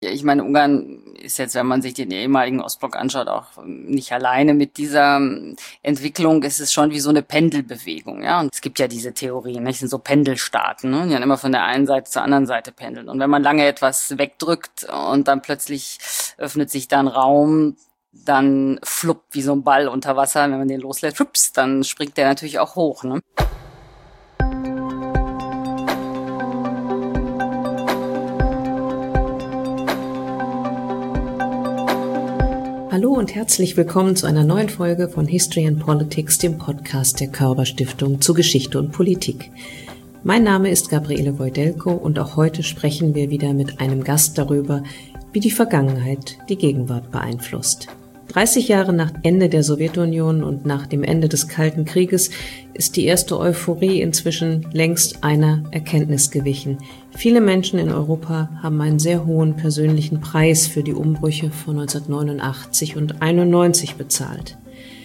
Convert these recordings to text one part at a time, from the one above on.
Ich meine, Ungarn ist jetzt, wenn man sich den ehemaligen Ostblock anschaut, auch nicht alleine mit dieser Entwicklung. Es ist schon wie so eine Pendelbewegung, ja. Und es gibt ja diese Theorien, nicht? Es sind so Pendelstaaten, ne? Die dann immer von der einen Seite zur anderen Seite pendeln. Und wenn man lange etwas wegdrückt und dann plötzlich öffnet sich da ein Raum, dann fluppt wie so ein Ball unter Wasser. Wenn man den loslässt, flups, dann springt der natürlich auch hoch, ne? Hallo und herzlich willkommen zu einer neuen Folge von History and Politics, dem Podcast der Körber Stiftung zu Geschichte und Politik. Mein Name ist Gabriele Wojdelko und auch heute sprechen wir wieder mit einem Gast darüber, wie die Vergangenheit die Gegenwart beeinflusst. 30 Jahre nach Ende der Sowjetunion und nach dem Ende des Kalten Krieges ist die erste Euphorie inzwischen längst einer Erkenntnis gewichen. Viele Menschen in Europa haben einen sehr hohen persönlichen Preis für die Umbrüche von 1989 und 91 bezahlt.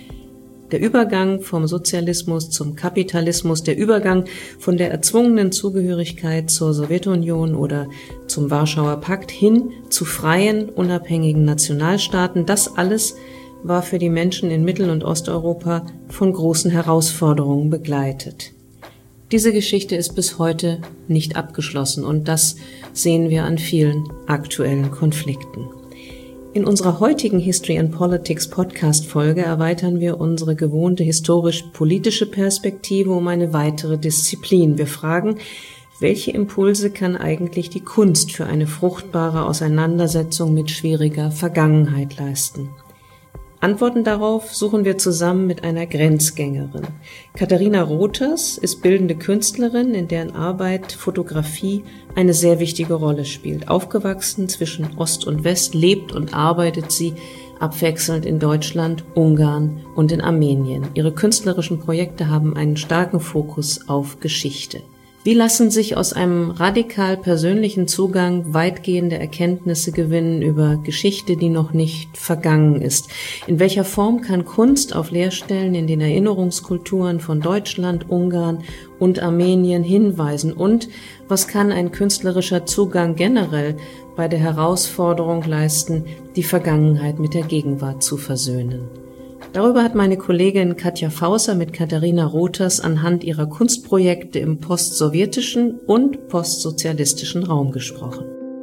Der Übergang vom Sozialismus zum Kapitalismus, der Übergang von der erzwungenen Zugehörigkeit zur Sowjetunion oder zum Warschauer Pakt hin zu freien, unabhängigen Nationalstaaten, das alles war für die Menschen in Mittel- und Osteuropa von großen Herausforderungen begleitet. Diese Geschichte ist bis heute nicht abgeschlossen und das sehen wir an vielen aktuellen Konflikten. In unserer heutigen History and Politics Podcast-Folge erweitern wir unsere gewohnte historisch-politische Perspektive um eine weitere Disziplin. Wir fragen, welche Impulse kann eigentlich die Kunst für eine fruchtbare Auseinandersetzung mit schwieriger Vergangenheit leisten? Antworten darauf suchen wir zusammen mit einer Grenzgängerin. Katharina Rothers ist bildende Künstlerin, in deren Arbeit Fotografie eine sehr wichtige Rolle spielt. Aufgewachsen zwischen Ost und West, lebt und arbeitet sie abwechselnd in Deutschland, Ungarn und in Armenien. Ihre künstlerischen Projekte haben einen starken Fokus auf Geschichte. Wie lassen sich aus einem radikal persönlichen Zugang weitgehende Erkenntnisse gewinnen über Geschichte, die noch nicht vergangen ist? In welcher Form kann Kunst auf Leerstellen in den Erinnerungskulturen von Deutschland, Ungarn und Armenien hinweisen? Und was kann ein künstlerischer Zugang generell bei der Herausforderung leisten, die Vergangenheit mit der Gegenwart zu versöhnen? Darüber hat meine Kollegin Katja Fausser mit Katharina Rothers anhand ihrer Kunstprojekte im postsowjetischen und postsozialistischen Raum gesprochen.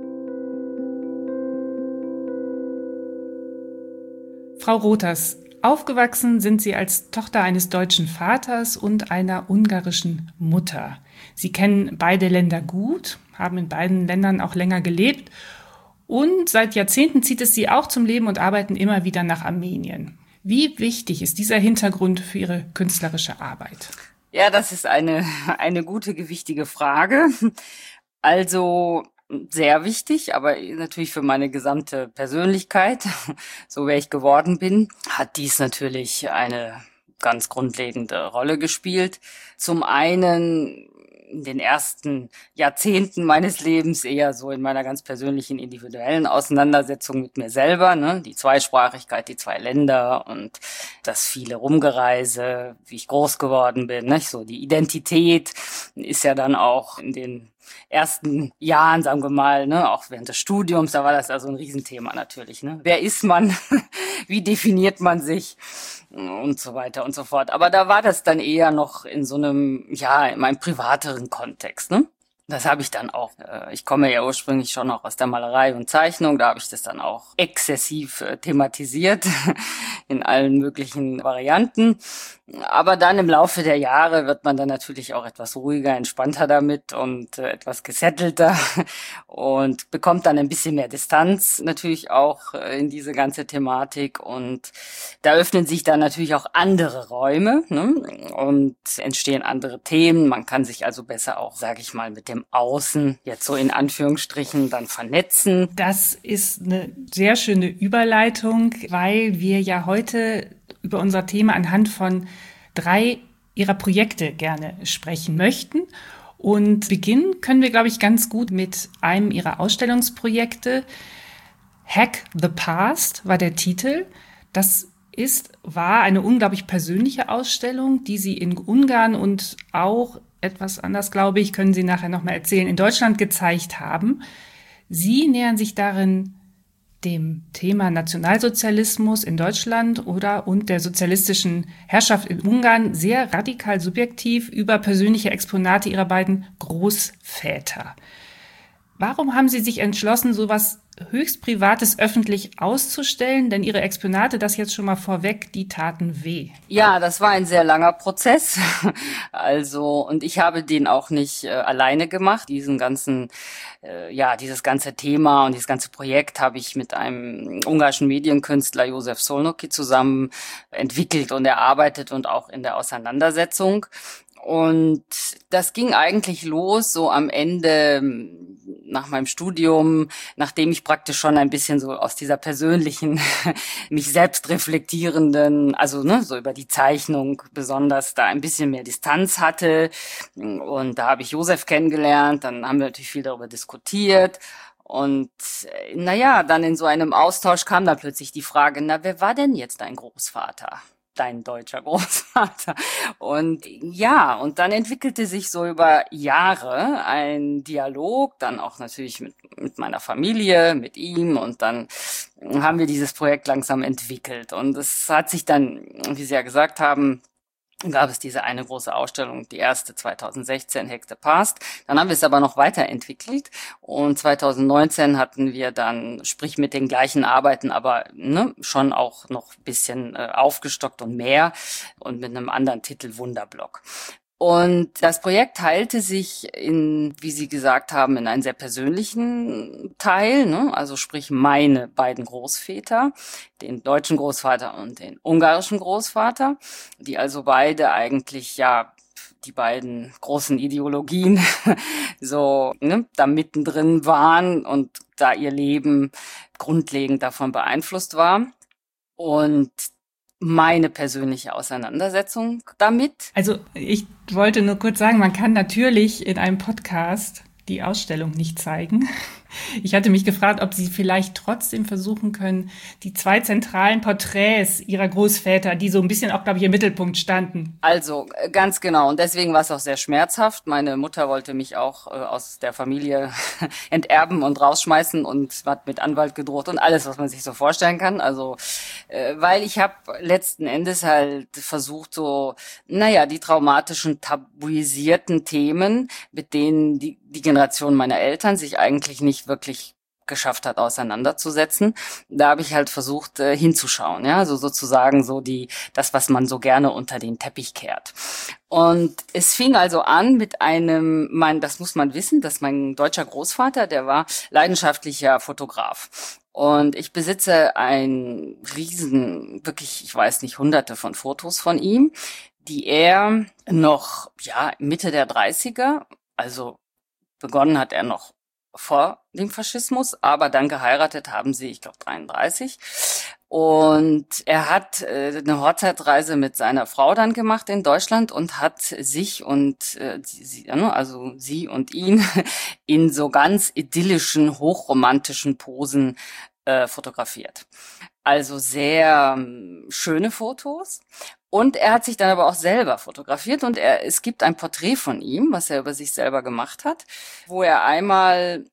Frau Rothers, aufgewachsen sind Sie als Tochter eines deutschen Vaters und einer ungarischen Mutter. Sie kennen beide Länder gut, haben in beiden Ländern auch länger gelebt und seit Jahrzehnten zieht es Sie auch zum Leben und Arbeiten immer wieder nach Armenien. Wie wichtig ist dieser Hintergrund für Ihre künstlerische Arbeit? Ja, das ist eine gute, gewichtige Frage. Also sehr wichtig, aber natürlich für meine gesamte Persönlichkeit, so wer ich geworden bin, hat dies natürlich eine ganz grundlegende Rolle gespielt. Zum einen in den ersten Jahrzehnten meines Lebens eher so in meiner ganz persönlichen, individuellen Auseinandersetzung mit mir selber, ne? Die Zweisprachigkeit, die zwei Länder und das viele Rumgereise, wie ich groß geworden bin, ne? So die Identität ist ja dann auch in den ersten Jahren, sagen wir mal, ne, auch während des Studiums, da war das also ein Riesenthema natürlich, ne? Wer ist man? Wie definiert man sich? Und so weiter und so fort. Aber da war das dann eher noch in so einem, ja, in meinem privateren Kontext, ne? Das habe ich dann auch. Ich komme ja ursprünglich schon noch aus der Malerei und Zeichnung. Da habe ich das dann auch exzessiv thematisiert in allen möglichen Varianten. Aber dann im Laufe der Jahre wird man dann natürlich auch etwas ruhiger, entspannter damit und etwas gesettelter und bekommt dann ein bisschen mehr Distanz natürlich auch in diese ganze Thematik. Und da öffnen sich dann natürlich auch andere Räume, ne? Und entstehen andere Themen. Man kann sich also besser auch, sage ich mal, mit dem Außen jetzt so in Anführungsstrichen dann vernetzen. Das ist eine sehr schöne Überleitung, weil wir ja heute über unser Thema anhand von 3 Ihrer Projekte gerne sprechen möchten. Und beginnen können wir, glaube ich, ganz gut mit einem Ihrer Ausstellungsprojekte. Hack the Past war der Titel. Das war eine unglaublich persönliche Ausstellung, die Sie in Ungarn und auch etwas anders, glaube ich, können Sie nachher nochmal erzählen, in Deutschland gezeigt haben. Sie nähern sich darin dem Thema Nationalsozialismus in Deutschland und der sozialistischen Herrschaft in Ungarn sehr radikal subjektiv über persönliche Exponate Ihrer beiden Großväter. Warum haben Sie sich entschlossen, sowas höchst Privates öffentlich auszustellen? Denn Ihre Exponate, das jetzt schon mal vorweg, die taten weh. Ja, das war ein sehr langer Prozess. Und ich habe den auch nicht alleine gemacht. Dieses ganze Thema und dieses ganze Projekt habe ich mit einem ungarischen Medienkünstler József Szolnoki zusammen entwickelt und erarbeitet und auch in der Auseinandersetzung. Und das ging eigentlich los so am Ende nach meinem Studium, nachdem ich praktisch schon ein bisschen so aus dieser persönlichen, mich selbst reflektierenden, so über die Zeichnung besonders da ein bisschen mehr Distanz hatte. Und da habe ich József kennengelernt, dann haben wir natürlich viel darüber diskutiert. Und dann in so einem Austausch kam dann plötzlich die Frage, wer war denn jetzt dein Großvater? Dein deutscher Großvater. Und dann entwickelte sich so über Jahre ein Dialog, dann auch natürlich mit meiner Familie, mit ihm, und dann haben wir dieses Projekt langsam entwickelt. Und es hat sich dann, wie Sie ja gesagt haben, gab es diese eine große Ausstellung, die erste 2016, Hack the Past. Dann haben wir es aber noch weiterentwickelt und 2019 hatten wir dann, sprich mit den gleichen Arbeiten, aber schon auch noch ein bisschen aufgestockt und mehr und mit einem anderen Titel Wunderblock. Und das Projekt teilte sich wie Sie gesagt haben, in einen sehr persönlichen Teil, also sprich meine beiden Großväter, den deutschen Großvater und den ungarischen Großvater, die also beide eigentlich die beiden großen Ideologien da mittendrin waren und da ihr Leben grundlegend davon beeinflusst war. Und meine persönliche Auseinandersetzung damit. Also ich wollte nur kurz sagen, man kann natürlich in einem Podcast die Ausstellung nicht zeigen. Ich hatte mich gefragt, ob Sie vielleicht trotzdem versuchen können, die zwei zentralen Porträts Ihrer Großväter, die so ein bisschen auch, glaube ich, im Mittelpunkt standen. Also ganz genau. Und deswegen war es auch sehr schmerzhaft. Meine Mutter wollte mich auch aus der Familie enterben und rausschmeißen und hat mit Anwalt gedroht und alles, was man sich so vorstellen kann. Also weil ich habe letzten Endes halt versucht, die traumatischen, tabuisierten Themen, mit denen die Generation meiner Eltern sich eigentlich nicht wirklich geschafft hat, auseinanderzusetzen. Da habe ich halt versucht hinzuschauen, also sozusagen das, was man so gerne unter den Teppich kehrt. Und es fing also an mit das muss man wissen, dass mein deutscher Großvater, der war leidenschaftlicher Fotograf. Und ich besitze ein wirklich, ich weiß nicht, hunderte von Fotos von ihm, die er noch, Mitte der 30er, also begonnen hat er noch vor dem Faschismus, aber dann geheiratet haben sie, ich glaube 33. Und er hat eine Hochzeitsreise mit seiner Frau dann gemacht in Deutschland und hat sich und sie und ihn in so ganz idyllischen, hochromantischen Posen fotografiert. Also sehr schöne Fotos. Und er hat sich dann aber auch selber fotografiert und es gibt ein Porträt von ihm, was er über sich selber gemacht hat, wo er einmal,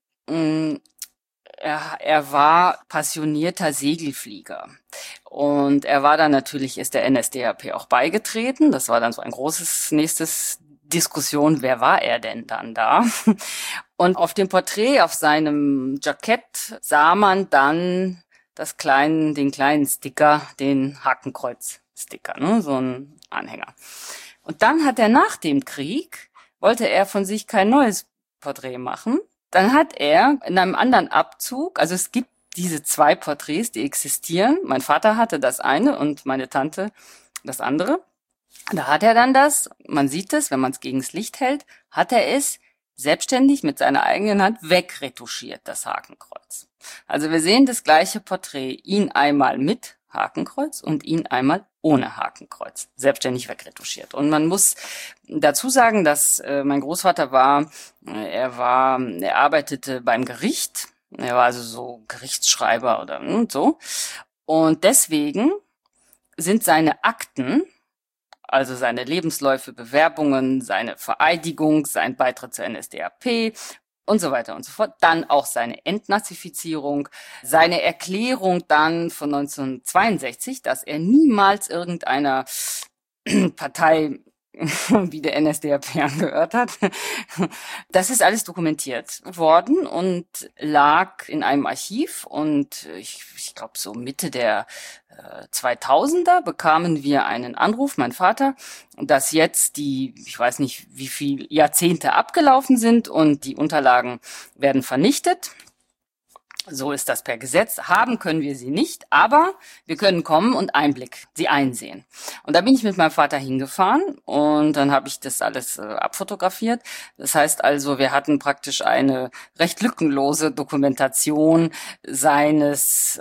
er war passionierter Segelflieger. Und er war dann ist der NSDAP auch beigetreten. Das war dann so ein nächstes Diskussion, wer war er denn dann da? Und auf dem Porträt, auf seinem Jackett, sah man dann den kleinen Sticker, den Hakenkreuz-Sticker, so ein Anhänger. Und dann hat er nach dem Krieg, wollte er von sich kein neues Porträt machen. Dann hat er in einem anderen Abzug, also es gibt diese zwei Porträts, die existieren. Mein Vater hatte das eine und meine Tante das andere. Da hat er dann man sieht es, wenn man es gegens Licht hält, hat er es selbstständig mit seiner eigenen Hand wegretuschiert, das Hakenkreuz. Also wir sehen das gleiche Porträt, ihn einmal mit Hakenkreuz und ihn einmal ohne Hakenkreuz, selbstständig wegretuschiert. Und man muss dazu sagen, dass mein Großvater er arbeitete beim Gericht, er war also so Gerichtsschreiber oder so. Und deswegen sind seine Akten, also seine Lebensläufe, Bewerbungen, seine Vereidigung, sein Beitritt zur NSDAP und so weiter und so fort. Dann auch seine Entnazifizierung, seine Erklärung dann von 1962, dass er niemals irgendeiner Partei wie der NSDAP angehört hat. Das ist alles dokumentiert worden und lag in einem Archiv, und ich glaube so Mitte der 2000er bekamen wir einen Anruf, mein Vater, dass jetzt ich weiß nicht wie viel Jahrzehnte abgelaufen sind und die Unterlagen werden vernichtet. So ist das per Gesetz. Haben können wir sie nicht, aber wir können kommen und sie einsehen. Und da bin ich mit meinem Vater hingefahren und dann habe ich das alles abfotografiert. Das heißt also, wir hatten praktisch eine recht lückenlose Dokumentation seines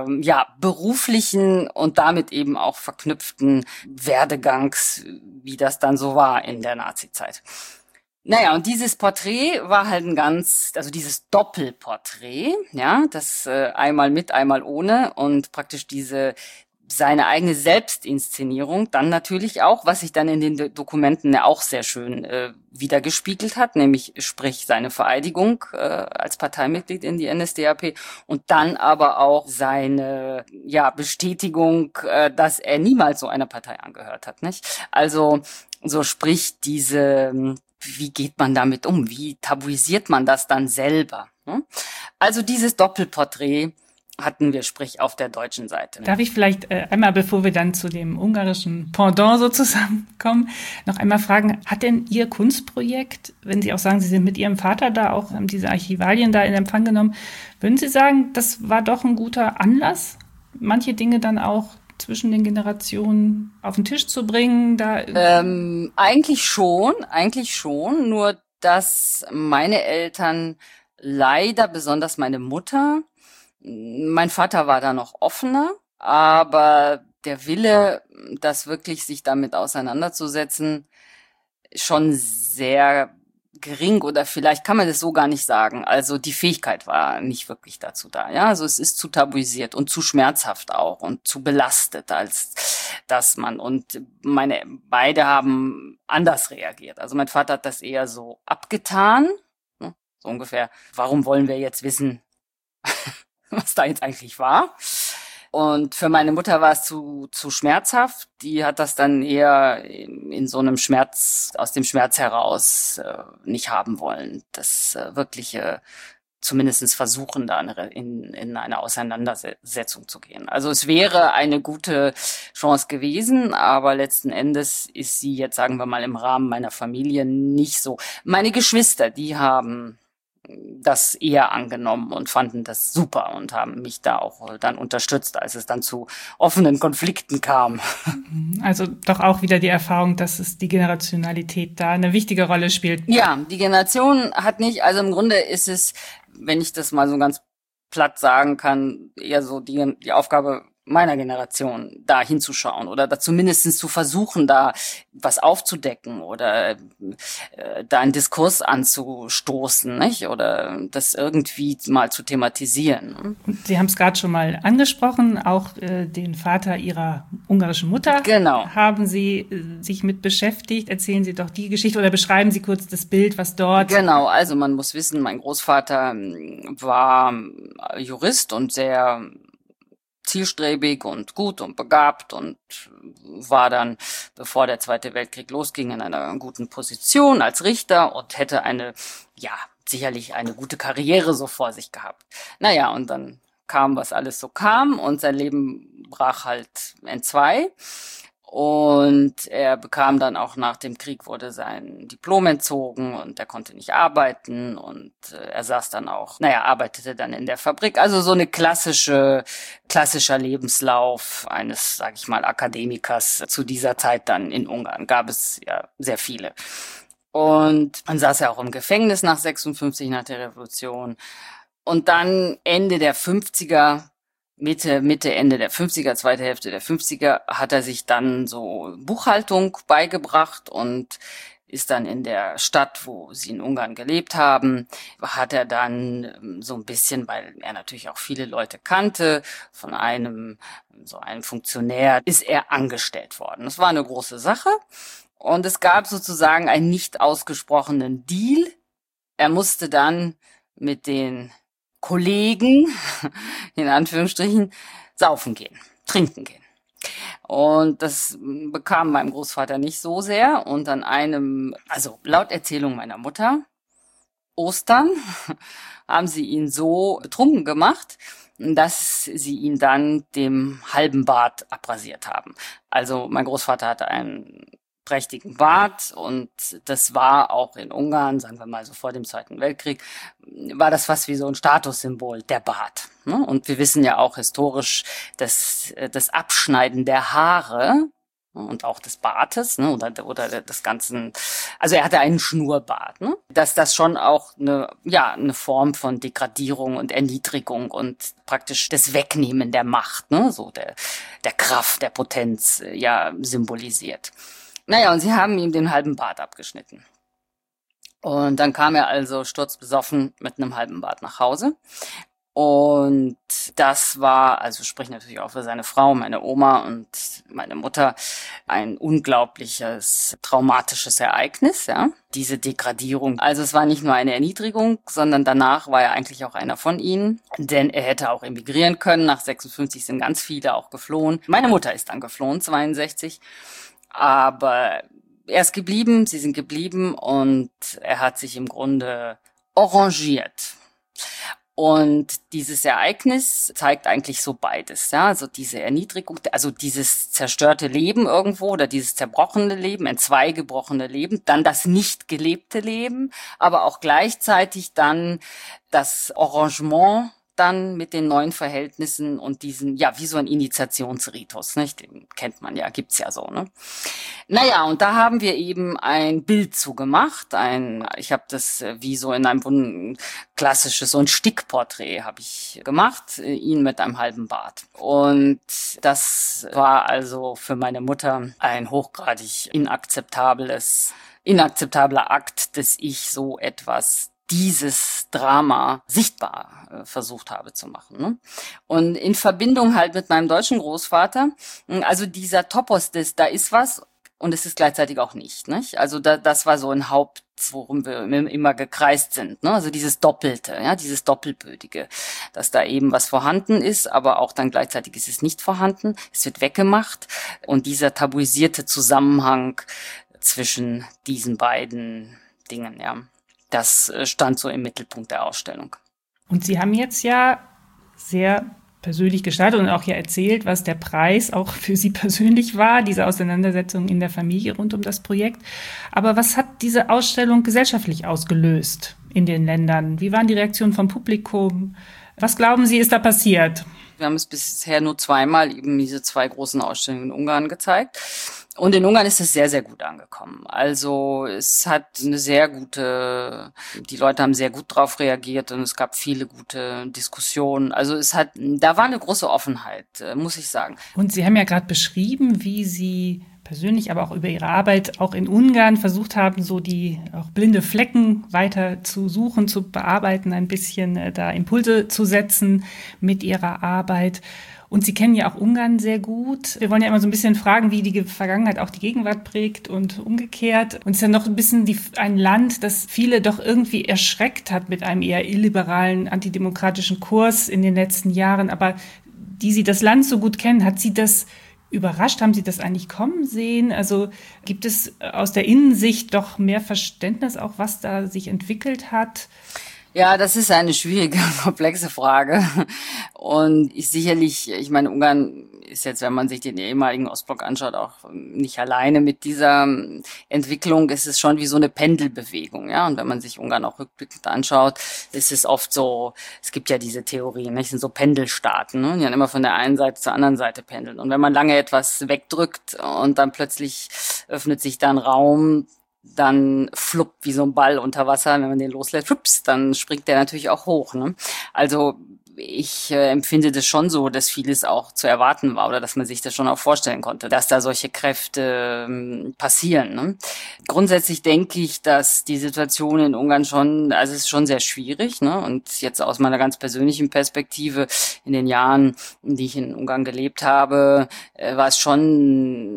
beruflichen und damit eben auch verknüpften Werdegangs, wie das dann so war in der Nazizeit. Naja, und dieses Porträt war halt also dieses Doppelporträt, ja, das einmal mit, einmal ohne, und praktisch seine eigene Selbstinszenierung, dann natürlich auch, was sich dann in den Dokumenten ja auch sehr schön wiedergespiegelt hat, nämlich sprich seine Vereidigung als Parteimitglied in die NSDAP und dann aber auch seine Bestätigung, dass er niemals so einer Partei angehört hat, nicht? Also so sprich wie geht man damit um? Wie tabuisiert man das dann selber? Also dieses Doppelporträt hatten wir, sprich auf der deutschen Seite. Darf ich vielleicht einmal, bevor wir dann zu dem ungarischen Pendant sozusagen kommen, noch einmal fragen, hat denn Ihr Kunstprojekt, wenn Sie auch sagen, Sie sind mit Ihrem Vater da auch, haben diese Archivalien da in Empfang genommen, würden Sie sagen, das war doch ein guter Anlass, manche Dinge dann auch zwischen den Generationen auf den Tisch zu bringen? Eigentlich schon, nur dass meine Eltern leider, besonders meine Mutter, mein Vater war da noch offener, aber der Wille, das wirklich sich damit auseinanderzusetzen, schon sehr gering, oder vielleicht kann man das so gar nicht sagen. Also die Fähigkeit war nicht wirklich dazu da. Ja, also es ist zu tabuisiert und zu schmerzhaft auch und zu belastet, als dass und beide haben anders reagiert. Also mein Vater hat das eher so abgetan, ne? So ungefähr, warum wollen wir jetzt wissen, was da jetzt eigentlich war? Und für meine Mutter war es zu schmerzhaft. Die hat das dann eher in so einem aus dem Schmerz heraus nicht haben wollen. Das wirkliche, zumindest versuchen, da in eine Auseinandersetzung zu gehen. Also es wäre eine gute Chance gewesen, aber letzten Endes ist sie jetzt, sagen wir mal, im Rahmen meiner Familie nicht so. Meine Geschwister, die haben das eher angenommen und fanden das super und haben mich da auch dann unterstützt, als es dann zu offenen Konflikten kam. Also doch auch wieder die Erfahrung, dass es die Generationalität da eine wichtige Rolle spielt. Ja, die Generation hat nicht, also im Grunde ist es, wenn ich das mal so ganz platt sagen kann, eher so die Aufgabe meiner Generation, da hinzuschauen oder da zumindest zu versuchen, da was aufzudecken oder da einen Diskurs anzustoßen, nicht? Oder das irgendwie mal zu thematisieren. Sie haben es gerade schon mal angesprochen, auch den Vater Ihrer ungarischen Mutter. Genau. Haben Sie sich mit beschäftigt? Erzählen Sie doch die Geschichte oder beschreiben Sie kurz das Bild, was dort... Genau, also man muss wissen, mein Großvater war Jurist und sehr zielstrebig und gut und begabt und war dann, bevor der Zweite Weltkrieg losging, in einer guten Position als Richter und hätte sicherlich eine gute Karriere so vor sich gehabt. Naja, und dann kam, was alles so kam, und sein Leben brach halt entzwei. Und er bekam dann auch nach dem Krieg, wurde sein Diplom entzogen und er konnte nicht arbeiten und er saß dann auch, arbeitete dann in der Fabrik. Also so eine klassischer Lebenslauf eines, sag ich mal, Akademikers zu dieser Zeit dann in Ungarn. Gab es ja sehr viele. Und dann saß er auch im Gefängnis nach 56, nach der Revolution. Und dann Ende der 50er, Ende der 50er, zweite Hälfte der 50er, hat er sich dann so Buchhaltung beigebracht und ist dann in der Stadt, wo sie in Ungarn gelebt haben, hat er dann so ein bisschen, weil er natürlich auch viele Leute kannte, von einem Funktionär, ist er angestellt worden. Das war eine große Sache und es gab sozusagen einen nicht ausgesprochenen Deal er musste dann mit den Kollegen, in Anführungsstrichen, saufen gehen, trinken gehen. Und das bekam meinem Großvater nicht so sehr. Und an also laut Erzählung meiner Mutter, Ostern, haben sie ihn so betrunken gemacht, dass sie ihn dann dem halben Bart abrasiert haben. Also mein Großvater hatte einen prächtigen Bart und das war auch in Ungarn, sagen wir mal so vor dem Zweiten Weltkrieg, war das fast wie so ein Statussymbol, der Bart. Und wir wissen ja auch historisch, dass das Abschneiden der Haare und auch des Bartes, oder des ganzen, also er hatte einen Schnurrbart, dass das schon auch eine Form von Degradierung und Erniedrigung und praktisch das Wegnehmen der Macht, so der Kraft, der Potenz, symbolisiert. Naja, und sie haben ihm den halben Bart abgeschnitten. Und dann kam er also sturzbesoffen mit einem halben Bart nach Hause. Und das war, also spricht natürlich auch für seine Frau, meine Oma und meine Mutter, ein unglaubliches, traumatisches Ereignis, ja. Diese Degradierung. Also es war nicht nur eine Erniedrigung, sondern danach war er eigentlich auch einer von ihnen. Denn er hätte auch emigrieren können. Nach 56 sind ganz viele auch geflohen. Meine Mutter ist dann geflohen, 62. Aber er ist geblieben, sie sind geblieben und er hat sich im Grunde arrangiert. Und dieses Ereignis zeigt eigentlich so beides, ja, also diese Erniedrigung, also dieses zerstörte Leben irgendwo oder dieses zerbrochene Leben, entzweigebrochene Leben, dann das nicht gelebte Leben, aber auch gleichzeitig dann das Arrangement dann mit den neuen Verhältnissen und diesen, wie so ein Initiationsritus, nicht? Den kennt man ja, gibt's ja so, ne? Naja, und da haben wir eben ein Bild zugemacht, ich habe das wie so in einem klassisches, so ein Stickporträt habe ich gemacht, ihn mit einem halben Bart. Und das war also für meine Mutter ein hochgradig inakzeptabler Akt, dass ich so etwas, dieses Drama sichtbar versucht habe zu machen. Ne? Und in Verbindung halt mit meinem deutschen Großvater, also dieser Topos, da ist was und es ist gleichzeitig auch nicht. Also das war so ein Haupt, worum wir immer gekreist sind. Ne? Also dieses Doppelte, dieses Doppelbödige, dass da eben was vorhanden ist, aber auch dann gleichzeitig ist es nicht vorhanden. Es wird weggemacht und dieser tabuisierte Zusammenhang zwischen diesen beiden Dingen, das stand so im Mittelpunkt der Ausstellung. Und Sie haben jetzt ja sehr persönlich gestaltet und auch ja erzählt, was der Preis auch für Sie persönlich war, diese Auseinandersetzung in der Familie rund um das Projekt. Aber was hat diese Ausstellung gesellschaftlich ausgelöst in den Ländern? Wie waren die Reaktionen vom Publikum? Was glauben Sie, ist da passiert? Wir haben es bisher nur zweimal eben diese 2 großen Ausstellungen in Ungarn gezeigt. Und in Ungarn ist es sehr, sehr gut angekommen. Also es hat die Leute haben sehr gut drauf reagiert und es gab viele gute Diskussionen. Also da war eine große Offenheit, muss ich sagen. Und Sie haben ja gerade beschrieben, wie Sie persönlich, aber auch über Ihre Arbeit auch in Ungarn versucht haben, so die auch blinde Flecken weiter zu suchen, zu bearbeiten, ein bisschen da Impulse zu setzen mit Ihrer Arbeit. Und Sie kennen ja auch Ungarn sehr gut. Wir wollen ja immer so ein bisschen fragen, wie die Vergangenheit auch die Gegenwart prägt und umgekehrt. Und es ist ja noch ein bisschen ein Land, das viele doch irgendwie erschreckt hat mit einem eher illiberalen, antidemokratischen Kurs in den letzten Jahren. Aber die Sie das Land so gut kennen, hat Sie das überrascht? Haben Sie das eigentlich kommen sehen? Also gibt es aus der Innensicht doch mehr Verständnis auch, was da sich entwickelt hat? Ja, das ist eine schwierige, komplexe Frage. Und ich meine, Ungarn ist jetzt, wenn man sich den ehemaligen Ostblock anschaut, auch nicht alleine mit dieser Entwicklung. Es ist schon wie so eine Pendelbewegung, ja. Und wenn man sich Ungarn auch rückblickend anschaut, ist es oft so, es gibt ja diese Theorien, ne? Es sind so Pendelstaaten, ne? Die dann immer von der einen Seite zur anderen Seite pendeln. Und wenn man lange etwas wegdrückt und dann plötzlich öffnet sich da ein Raum, dann fluppt wie so ein Ball unter Wasser, wenn man den loslässt, flups, dann springt der natürlich auch hoch. Ne? Also ich empfinde das schon so, dass vieles auch zu erwarten war oder dass man sich das schon auch vorstellen konnte, dass da solche Kräfte passieren. Ne? Grundsätzlich denke ich, dass die Situation in Ungarn es ist schon sehr schwierig. Ne? Und jetzt aus meiner ganz persönlichen Perspektive in den Jahren, die ich in Ungarn gelebt habe, war es schon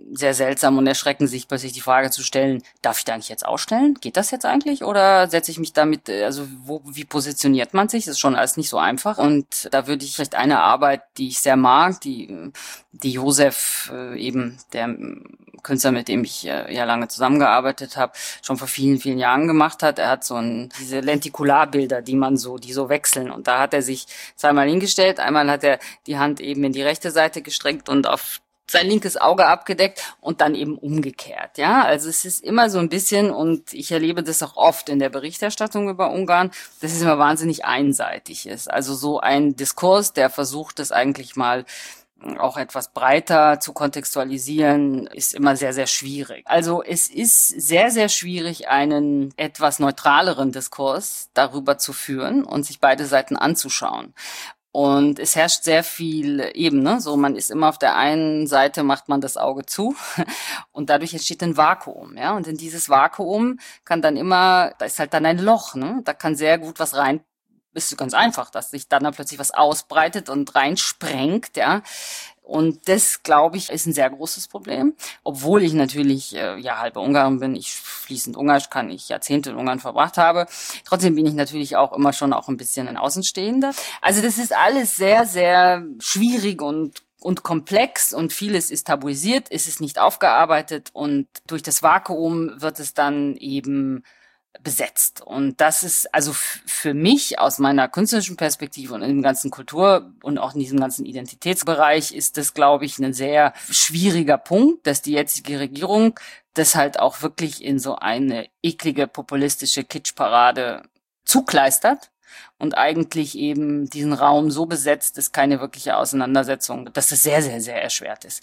sehr seltsam und erschrecken sich plötzlich die Frage zu stellen, darf ich da eigentlich jetzt ausstellen? Geht das jetzt eigentlich? Oder setze ich mich damit, also wie positioniert man sich? Das ist schon alles nicht so einfach. Und da würde ich vielleicht eine Arbeit, die ich sehr mag, die Josef, eben der Künstler, mit dem ich ja lange zusammengearbeitet habe, schon vor vielen, vielen Jahren gemacht hat. Er hat diese Lentikularbilder, die so wechseln. Und da hat er sich zweimal hingestellt. Einmal hat er die Hand eben in die rechte Seite gestreckt und auf sein linkes Auge abgedeckt und dann eben umgekehrt, ja. Also es ist immer so ein bisschen, und ich erlebe das auch oft in der Berichterstattung über Ungarn, dass es immer wahnsinnig einseitig ist. Also so ein Diskurs, der versucht, das eigentlich mal auch etwas breiter zu kontextualisieren, ist immer sehr, sehr schwierig. Also es ist sehr, sehr schwierig, einen etwas neutraleren Diskurs darüber zu führen und sich beide Seiten anzuschauen. Und es herrscht sehr viel Ebene, so man ist immer auf der einen Seite, macht man das Auge zu und dadurch entsteht ein Vakuum, ja, und in dieses Vakuum kann dann immer, da ist halt dann ein Loch, ne, da kann sehr gut was rein, ist ganz einfach, dass sich dann plötzlich was ausbreitet und reinsprengt, ja. Und das, glaube ich, ist ein sehr großes Problem. Obwohl ich natürlich halbe Ungarin bin, ich fließend Ungarisch kann, ich Jahrzehnte in Ungarn verbracht habe. Trotzdem bin ich natürlich auch immer schon auch ein bisschen ein Außenstehender. Also das ist alles sehr, sehr schwierig und komplex und vieles ist tabuisiert, es ist nicht aufgearbeitet und durch das Vakuum wird es dann eben besetzt. Und das ist also für mich aus meiner künstlerischen Perspektive und in dem ganzen Kultur- und auch in diesem ganzen Identitätsbereich ist das, glaube ich, ein sehr schwieriger Punkt, dass die jetzige Regierung das halt auch wirklich in so eine eklige populistische Kitschparade zukleistert und eigentlich eben diesen Raum so besetzt, dass keine wirkliche Auseinandersetzung, dass das sehr, sehr, sehr erschwert ist.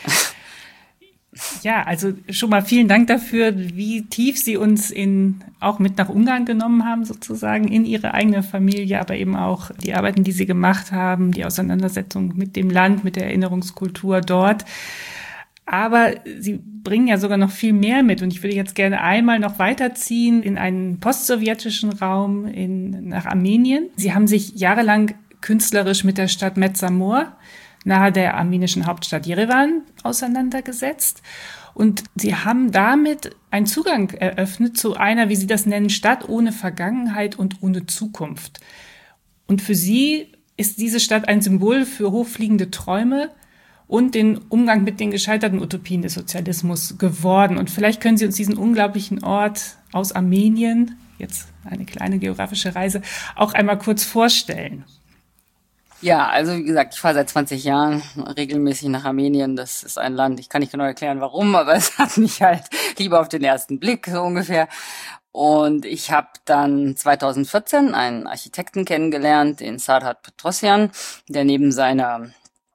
Ja, also schon mal vielen Dank dafür, wie tief Sie uns auch mit nach Ungarn genommen haben, sozusagen, in Ihre eigene Familie, aber eben auch die Arbeiten, die Sie gemacht haben, die Auseinandersetzung mit dem Land, mit der Erinnerungskultur dort. Aber Sie bringen ja sogar noch viel mehr mit und ich würde jetzt gerne einmal noch weiterziehen in einen postsowjetischen Raum nach Armenien. Sie haben sich jahrelang künstlerisch mit der Stadt Metsamor nahe der armenischen Hauptstadt Jerewan auseinandergesetzt. Und sie haben damit einen Zugang eröffnet zu einer, wie Sie das nennen, Stadt ohne Vergangenheit und ohne Zukunft. Und für Sie ist diese Stadt ein Symbol für hochfliegende Träume und den Umgang mit den gescheiterten Utopien des Sozialismus geworden. Und vielleicht können Sie uns diesen unglaublichen Ort aus Armenien, jetzt eine kleine geografische Reise, auch einmal kurz vorstellen. Ja, also wie gesagt, ich fahre seit 20 Jahren regelmäßig nach Armenien. Das ist ein Land, ich kann nicht genau erklären, warum, aber es hat mich halt lieber auf den ersten Blick, so ungefähr. Und ich habe dann 2014 einen Architekten kennengelernt, den Serhat Petrosyan, der neben seiner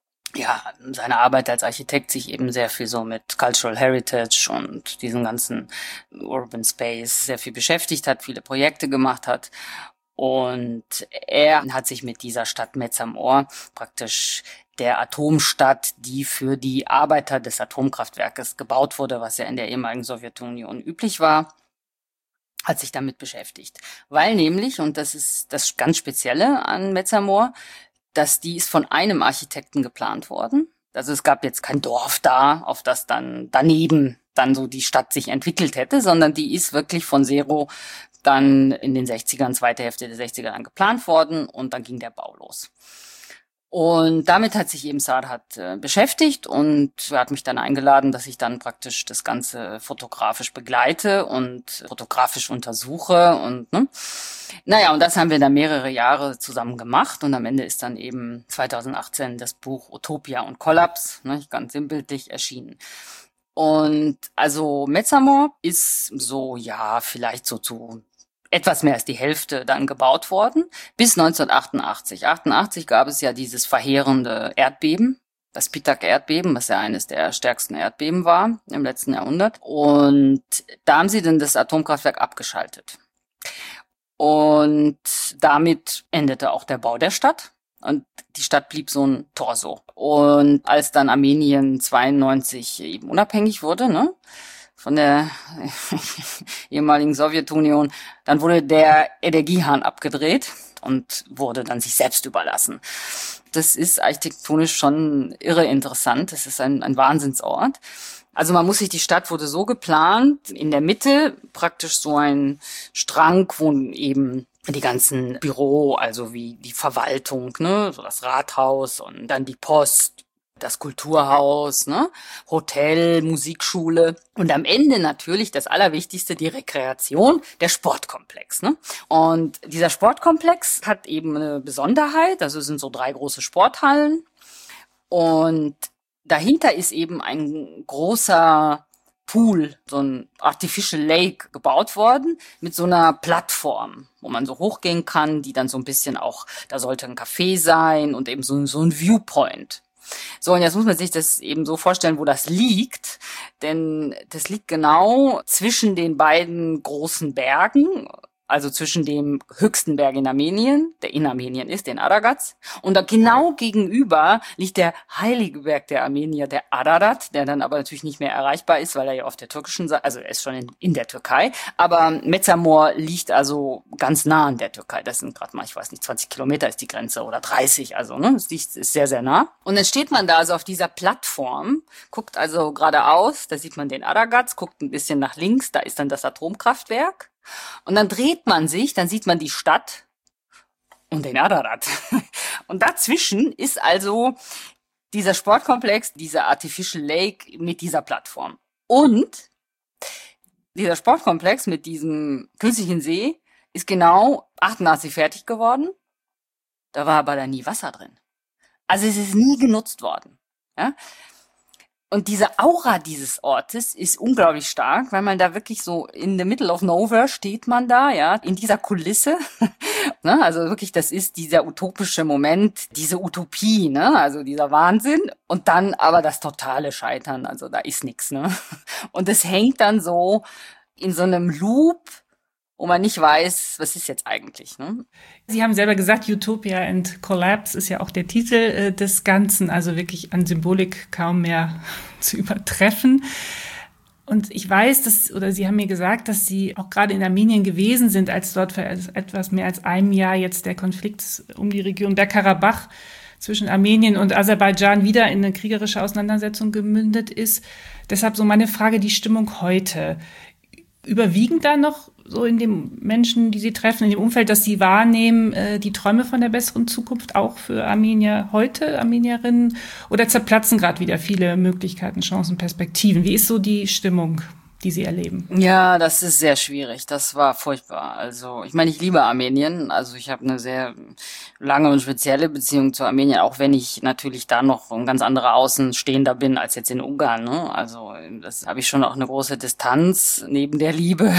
Arbeit als Architekt sich eben sehr viel so mit Cultural Heritage und diesen ganzen Urban Space sehr viel beschäftigt hat, viele Projekte gemacht hat. Und er hat sich mit dieser Stadt Metsamor, praktisch der Atomstadt, die für die Arbeiter des Atomkraftwerkes gebaut wurde, was ja in der ehemaligen Sowjetunion üblich war, hat sich damit beschäftigt. Weil nämlich, und das ist das ganz Spezielle an Metsamor, dass die ist von einem Architekten geplant worden. Also es gab jetzt kein Dorf da, auf das dann daneben dann so die Stadt sich entwickelt hätte, sondern die ist wirklich von Zero dann in den 60ern, zweite Hälfte der 60er dann geplant worden und dann ging der Bau los. Und damit hat sich eben Serhat beschäftigt und er hat mich dann eingeladen, dass ich dann praktisch das Ganze fotografisch begleite und fotografisch untersuche und Naja, und das haben wir dann mehrere Jahre zusammen gemacht und am Ende ist dann eben 2018 das Buch Utopia und Kollaps, ganz sinnbildlich erschienen. Und also Metsamor ist so, ja, vielleicht so zu etwas mehr als die Hälfte dann gebaut worden, bis 1988. 88 gab es ja dieses verheerende Erdbeben, das Pitak-Erdbeben, was ja eines der stärksten Erdbeben war im letzten Jahrhundert. Und da haben sie dann das Atomkraftwerk abgeschaltet. Und damit endete auch der Bau der Stadt. Und die Stadt blieb so ein Torso. Und als dann Armenien 92 eben unabhängig wurde, von der ehemaligen Sowjetunion, dann wurde der Energiehahn abgedreht und wurde dann sich selbst überlassen. Das ist architektonisch schon irre interessant. Das ist ein Wahnsinnsort. Also man muss sich, die Stadt wurde so geplant, in der Mitte praktisch so ein Strang, wo eben die ganzen also wie die Verwaltung, ne, so das Rathaus und dann die Post, das Kulturhaus, ne, Hotel, Musikschule und am Ende natürlich das Allerwichtigste, die Rekreation, der Sportkomplex, ne? Und dieser Sportkomplex hat eben eine Besonderheit, also es sind so 3 große Sporthallen und dahinter ist eben ein großer Pool, so ein Artificial Lake gebaut worden mit so einer Plattform, wo man so hochgehen kann, die dann so ein bisschen auch, da sollte ein Café sein und eben so ein Viewpoint. So, und jetzt muss man sich das eben so vorstellen, wo das liegt, denn das liegt genau zwischen den beiden großen Bergen, also zwischen dem höchsten Berg in Armenien, der in Armenien ist, den Aragats, und da genau gegenüber liegt der heilige Berg der Armenier, der Ararat, der dann aber natürlich nicht mehr erreichbar ist, weil er ja auf der türkischen Seite, also er ist schon in der Türkei, aber Metsamor liegt also ganz nah an der Türkei, das sind gerade mal, ich weiß nicht, 20 Kilometer ist die Grenze oder 30, also ne, es ist sehr, sehr nah. Und dann steht man da also auf dieser Plattform, guckt also geradeaus, da sieht man den Aragats, guckt ein bisschen nach links, da ist dann das Atomkraftwerk. Und dann dreht man sich, dann sieht man die Stadt und den Ararat. Und dazwischen ist also dieser Sportkomplex, dieser Artificial Lake mit dieser Plattform. Und dieser Sportkomplex mit diesem künstlichen See ist genau 88 fertig geworden. Da war aber da nie Wasser drin. Also es ist nie genutzt worden. Ja? Und diese Aura dieses Ortes ist unglaublich stark, weil man da wirklich so in the middle of nowhere steht man da, ja, in dieser Kulisse. Ne? Also wirklich, das ist dieser utopische Moment, diese Utopie, ne? Also dieser Wahnsinn. Und dann aber das totale Scheitern, also da ist nichts, ne? Und es hängt dann so in so einem Loop, wo man nicht weiß, was ist jetzt eigentlich, ne? Sie haben selber gesagt, Utopia and Collapse ist ja auch der Titel des Ganzen, also wirklich an Symbolik kaum mehr zu übertreffen. Und ich weiß, Sie haben mir gesagt, dass Sie auch gerade in Armenien gewesen sind, als dort für etwas mehr als einem Jahr jetzt der Konflikt um die Region Bergkarabach zwischen Armenien und Aserbaidschan wieder in eine kriegerische Auseinandersetzung gemündet ist. Deshalb so meine Frage, die Stimmung heute. Überwiegen da noch so in den Menschen, die Sie treffen, in dem Umfeld, dass Sie wahrnehmen, die Träume von der besseren Zukunft auch für Armenier heute, Armenierinnen? Oder zerplatzen gerade wieder viele Möglichkeiten, Chancen, Perspektiven? Wie ist so die Stimmung, die Sie erleben? Ja, das ist sehr schwierig. Das war furchtbar. Also, ich meine, ich liebe Armenien. Also, ich habe eine sehr lange und spezielle Beziehung zu Armenien, auch wenn ich natürlich da noch ein ganz anderer Außenstehender bin als jetzt in Ungarn, ne? Also, das habe ich schon auch eine große Distanz neben der Liebe.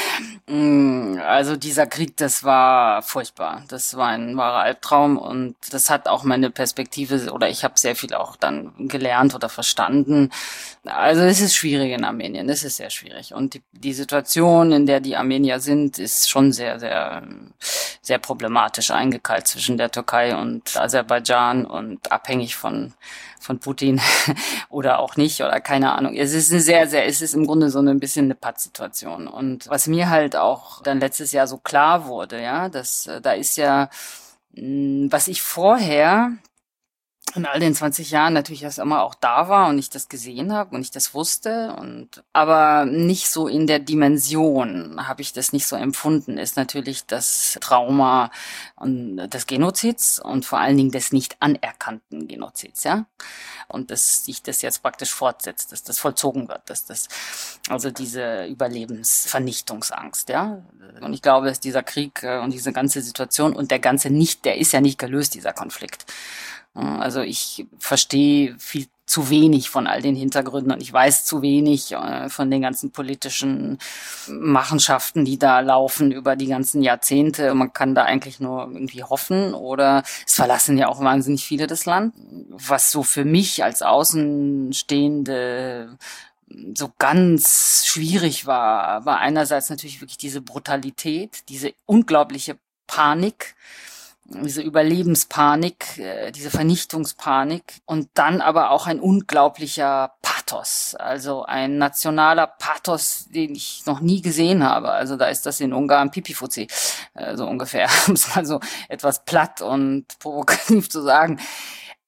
Also, dieser Krieg, das war furchtbar. Das war ein wahrer Albtraum und das hat auch meine Perspektive, oder ich habe sehr viel auch dann gelernt oder verstanden. Also, es ist schwierig in Armenien. Es ist sehr schwierig. Und die Situation, in der die Armenier sind, ist schon sehr, sehr, sehr problematisch eingekeilt zwischen der Türkei und Aserbaidschan und abhängig von Putin oder auch nicht oder keine Ahnung. Es ist es ist im Grunde so ein bisschen eine Pattsituation. Und was mir halt auch dann letztes Jahr so klar wurde, ja, dass da ist ja, was ich vorher in all den 20 Jahren natürlich erst immer auch da war und ich das gesehen habe und ich das wusste aber nicht so in der Dimension habe ich das nicht so empfunden, ist natürlich das Trauma des Genozids und vor allen Dingen des nicht anerkannten Genozids, ja. Und dass sich das jetzt praktisch fortsetzt, dass das vollzogen wird, also diese Überlebensvernichtungsangst, ja. Und ich glaube, dass dieser Krieg und diese ganze Situation und der ist ja nicht gelöst, dieser Konflikt. Also ich verstehe viel zu wenig von all den Hintergründen und ich weiß zu wenig von den ganzen politischen Machenschaften, die da laufen über die ganzen Jahrzehnte. Man kann da eigentlich nur irgendwie hoffen oder es verlassen ja auch wahnsinnig viele das Land. Was so für mich als Außenstehende so ganz schwierig war einerseits natürlich wirklich diese Brutalität, diese unglaubliche Panik, diese Überlebenspanik, diese Vernichtungspanik und dann aber auch ein unglaublicher Pathos, also ein nationaler Pathos, den ich noch nie gesehen habe. Also da ist das in Ungarn Pipifuzi, so ungefähr, um es mal so etwas platt und provokativ zu sagen.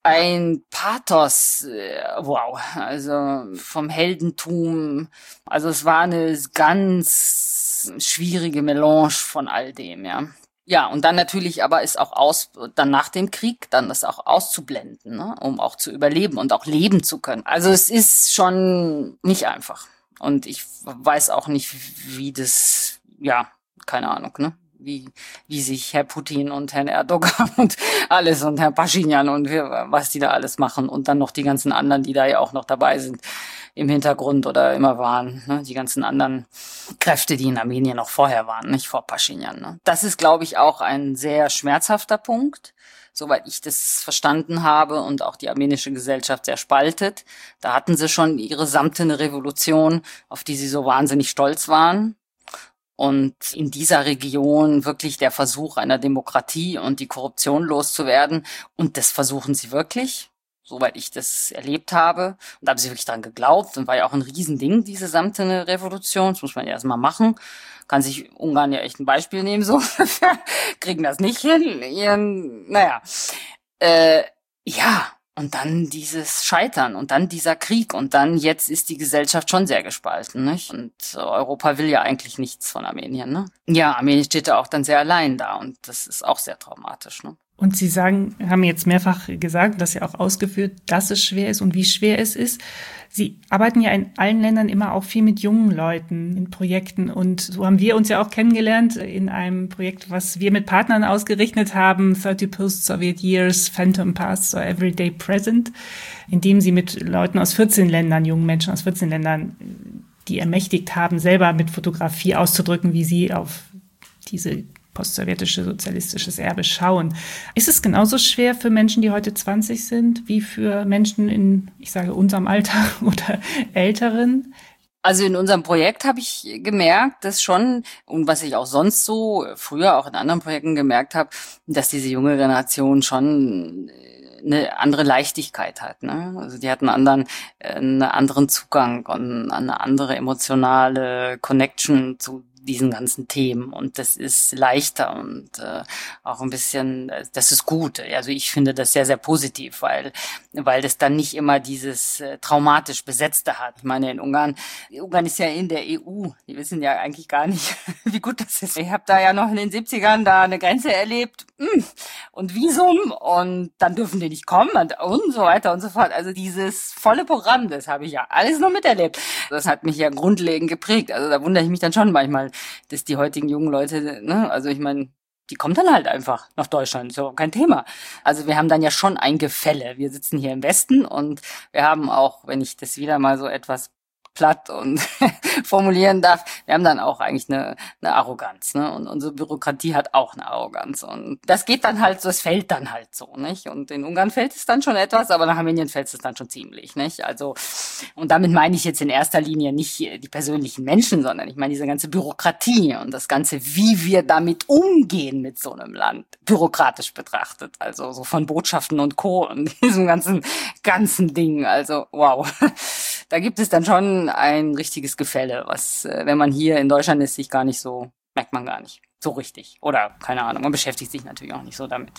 ein Pathos, wow, also vom Heldentum. Also es war eine ganz schwierige Melange von all dem, ja. Ja, und dann natürlich aber ist auch dann nach dem Krieg, dann das auch auszublenden, ne, um auch zu überleben und auch leben zu können. Also es ist schon nicht einfach. Und ich weiß auch nicht, wie das, ja, keine Ahnung, ne, wie sich Herr Putin und Herrn Erdogan und alles und Herr Pashinyan und was die da alles machen und dann noch die ganzen anderen, die da ja auch noch dabei sind im Hintergrund oder immer waren, ne? Die ganzen anderen Kräfte, die in Armenien noch vorher waren, nicht vor Pashinyan. Ne? Das ist, glaube ich, auch ein sehr schmerzhafter Punkt, soweit ich das verstanden habe und auch die armenische Gesellschaft sehr spaltet. Da hatten sie schon ihre samtene Revolution, auf die sie so wahnsinnig stolz waren. Und in dieser Region wirklich der Versuch einer Demokratie und die Korruption loszuwerden. Und das versuchen sie wirklich, soweit ich das erlebt habe. Und da haben sie wirklich dran geglaubt. Und war ja auch ein Riesending, diese samtene Revolution. Das muss man ja erstmal machen. Kann sich Ungarn ja echt ein Beispiel nehmen, so. Kriegen das nicht hin. Ja. Und dann dieses Scheitern und dann dieser Krieg und dann jetzt ist die Gesellschaft schon sehr gespalten, nicht? Und Europa will ja eigentlich nichts von Armenien, ne? Ja, Armenien steht ja auch dann sehr allein da und das ist auch sehr traumatisch, ne? Und Sie haben jetzt mehrfach gesagt, dass ja auch ausgeführt, dass es schwer ist und wie schwer es ist. Sie arbeiten ja in allen Ländern immer auch viel mit jungen Leuten in Projekten. Und so haben wir uns ja auch kennengelernt in einem Projekt, was wir mit Partnern ausgerichtet haben, 30 Post-Soviet Years, Phantom Past or Everyday Present, in dem Sie mit Leuten aus 14 Ländern, jungen Menschen aus 14 Ländern, die ermächtigt haben, selber mit Fotografie auszudrücken, wie sie auf diese postsowjetische sozialistisches Erbe schauen. Ist es genauso schwer für Menschen, die heute 20 sind, wie für Menschen in, ich sage, unserem Alter oder Älteren? Also in unserem Projekt habe ich gemerkt, dass schon, und was ich auch sonst so früher auch in anderen Projekten gemerkt habe, dass diese junge Generation schon eine andere Leichtigkeit hat, ne? Also die hatten einen anderen Zugang und eine andere emotionale Connection zu diesen ganzen Themen und das ist leichter und auch ein bisschen, das ist gut. Also ich finde das sehr, sehr positiv, weil das dann nicht immer dieses traumatisch Besetzte hat. Ich meine, Ungarn ist ja in der EU. Die wissen ja eigentlich gar nicht, wie gut das ist. Ich habe da ja noch in den 70ern da eine Grenze erlebt und Visum und dann dürfen die nicht kommen und so weiter und so fort. Also dieses volle Programm, das habe ich ja alles noch miterlebt. Das hat mich ja grundlegend geprägt. Also da wundere ich mich dann schon manchmal, dass die heutigen jungen Leute, ne, also ich meine, die kommen dann halt einfach nach Deutschland, so kein Thema. Also wir haben dann ja schon ein Gefälle. Wir sitzen hier im Westen und wir haben auch, wenn ich das wieder mal so etwas platt und formulieren darf, wir haben dann auch eigentlich eine Arroganz, ne? Und unsere Bürokratie hat auch eine Arroganz. Und das geht dann halt so, es fällt dann halt so, nicht? Und in Ungarn fällt es dann schon etwas, aber nach Armenien fällt es dann schon ziemlich, nicht? Also, und damit meine ich jetzt in erster Linie nicht die persönlichen Menschen, sondern ich meine diese ganze Bürokratie und das Ganze, wie wir damit umgehen mit so einem Land, bürokratisch betrachtet. Also so von Botschaften und Co. und diesem ganzen Ding. Also, wow. Da gibt es dann schon ein richtiges Gefälle, was, wenn man hier in Deutschland ist, merkt man gar nicht so richtig. Oder, keine Ahnung, man beschäftigt sich natürlich auch nicht so damit.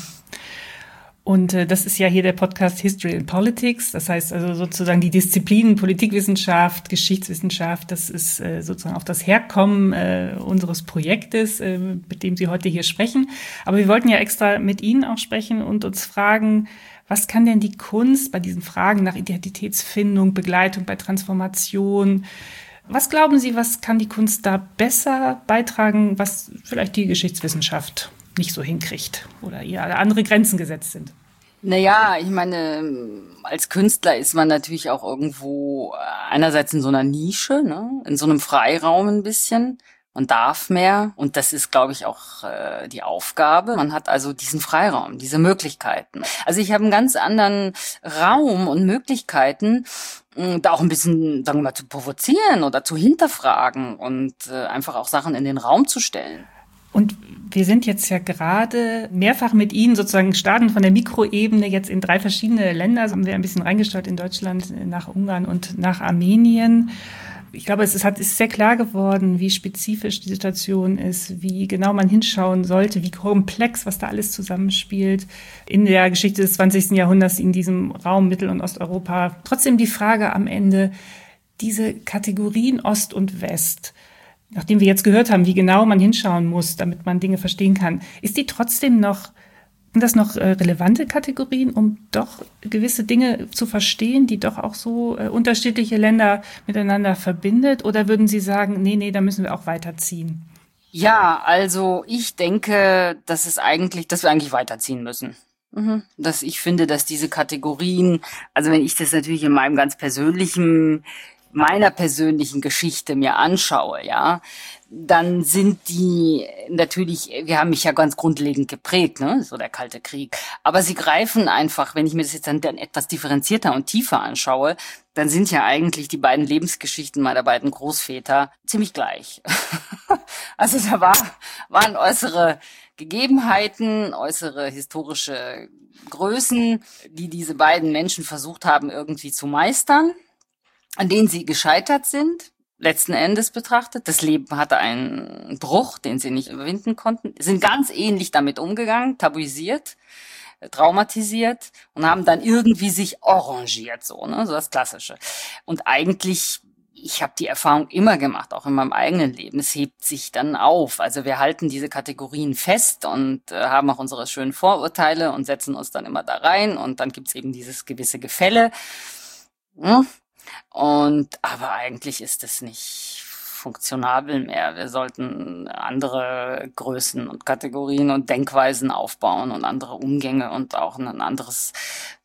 Und das ist ja hier der Podcast History and Politics. Das heißt also sozusagen die Disziplinen Politikwissenschaft, Geschichtswissenschaft, das ist sozusagen auch das Herkommen unseres Projektes, mit dem Sie heute hier sprechen. Aber wir wollten ja extra mit Ihnen auch sprechen und uns fragen, was kann denn die Kunst bei diesen Fragen nach Identitätsfindung, Begleitung bei Transformation, was glauben Sie, was kann die Kunst da besser beitragen, was vielleicht die Geschichtswissenschaft nicht so hinkriegt oder ihr andere Grenzen gesetzt sind? Naja, ich meine, als Künstler ist man natürlich auch irgendwo einerseits in so einer Nische, ne, in so einem Freiraum ein bisschen. Man darf mehr und das ist, glaube ich, auch die Aufgabe. Man hat also diesen Freiraum, diese Möglichkeiten. Also ich habe einen ganz anderen Raum und Möglichkeiten, da auch ein bisschen, sagen wir mal, zu provozieren oder zu hinterfragen und einfach auch Sachen in den Raum zu stellen. Und wir sind jetzt ja gerade mehrfach mit Ihnen sozusagen starten von der Mikroebene jetzt in 3 verschiedene Länder. Also haben wir ein bisschen reingesteuert in Deutschland, nach Ungarn und nach Armenien. Ich glaube, es ist sehr klar geworden, wie spezifisch die Situation ist, wie genau man hinschauen sollte, wie komplex, was da alles zusammenspielt in der Geschichte des 20. Jahrhunderts in diesem Raum Mittel- und Osteuropa. Trotzdem die Frage am Ende, diese Kategorien Ost und West, nachdem wir jetzt gehört haben, wie genau man hinschauen muss, damit man Dinge verstehen kann, sind das noch relevante Kategorien, um doch gewisse Dinge zu verstehen, die doch auch so unterschiedliche Länder miteinander verbindet? Oder würden Sie sagen, nee, da müssen wir auch weiterziehen? Ja, also ich denke, dass wir eigentlich weiterziehen müssen. Ich finde, dass diese Kategorien, also wenn ich das natürlich in meiner persönlichen Geschichte mir anschaue, ja, dann sind die natürlich, wir haben mich ja ganz grundlegend geprägt, ne, so der Kalte Krieg. Aber sie greifen einfach, wenn ich mir das jetzt dann etwas differenzierter und tiefer anschaue, dann sind ja eigentlich die beiden Lebensgeschichten meiner beiden Großväter ziemlich gleich. Also da waren äußere Gegebenheiten, äußere historische Größen, die diese beiden Menschen versucht haben irgendwie zu meistern, an denen sie gescheitert sind, letzten Endes betrachtet. Das Leben hatte einen Bruch, den sie nicht überwinden konnten, sind ganz ähnlich damit umgegangen, tabuisiert, traumatisiert und haben dann irgendwie sich arrangiert, so das Klassische. Und eigentlich, ich habe die Erfahrung immer gemacht, auch in meinem eigenen Leben, es hebt sich dann auf. Also wir halten diese Kategorien fest und haben auch unsere schönen Vorurteile und setzen uns dann immer da rein und dann gibt's eben dieses gewisse Gefälle. Ja. Aber eigentlich ist es nicht funktionabel mehr. Wir sollten andere Größen und Kategorien und Denkweisen aufbauen und andere Umgänge und auch ein anderes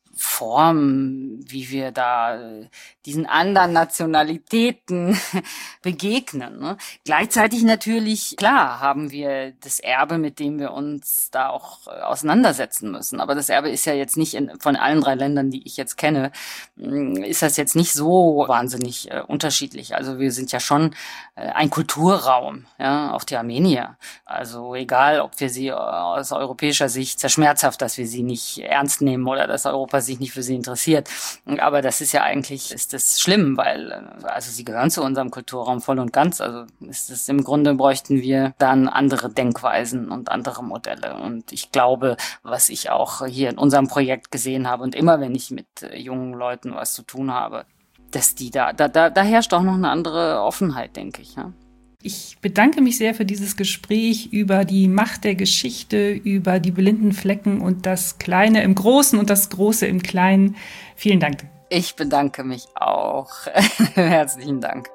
Form, wie wir da diesen anderen Nationalitäten begegnen. Ne? Gleichzeitig natürlich, klar, haben wir das Erbe, mit dem wir uns da auch auseinandersetzen müssen. Aber das Erbe ist ja jetzt nicht von allen 3 Ländern, die ich jetzt kenne, ist das jetzt nicht so wahnsinnig unterschiedlich. Also wir sind ja schon ein Kulturraum, ja, auch die Armenier. Also egal, ob wir sie aus europäischer Sicht sehr schmerzhaft, dass wir sie nicht ernst nehmen oder dass Europa sich nicht für sie interessiert. Aber das ist ja eigentlich, ist das schlimm, weil, also sie gehören zu unserem Kulturraum voll und ganz. Also ist es im Grunde, bräuchten wir dann andere Denkweisen und andere Modelle. Und ich glaube, was ich auch hier in unserem Projekt gesehen habe und immer, wenn ich mit jungen Leuten was zu tun habe, dass die da herrscht auch noch eine andere Offenheit, denke ich, ja. Ich bedanke mich sehr für dieses Gespräch über die Macht der Geschichte, über die blinden Flecken und das Kleine im Großen und das Große im Kleinen. Vielen Dank. Ich bedanke mich auch. Herzlichen Dank.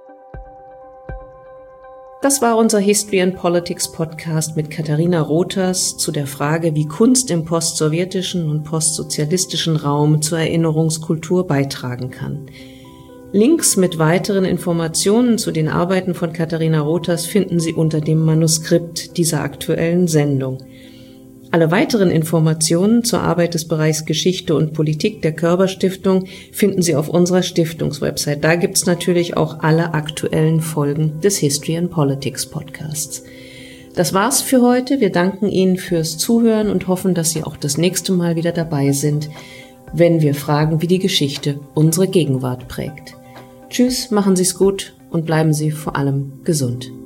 Das war unser History and Politics Podcast mit Katharina Rothers zu der Frage, wie Kunst im postsowjetischen und postsozialistischen Raum zur Erinnerungskultur beitragen kann. Links mit weiteren Informationen zu den Arbeiten von Katharina Rothers finden Sie unter dem Manuskript dieser aktuellen Sendung. Alle weiteren Informationen zur Arbeit des Bereichs Geschichte und Politik der Körber Stiftung finden Sie auf unserer Stiftungswebsite. Da gibt's natürlich auch alle aktuellen Folgen des History and Politics Podcasts. Das war's für heute. Wir danken Ihnen fürs Zuhören und hoffen, dass Sie auch das nächste Mal wieder dabei sind, wenn wir fragen, wie die Geschichte unsere Gegenwart prägt. Tschüss, machen Sie's gut und bleiben Sie vor allem gesund.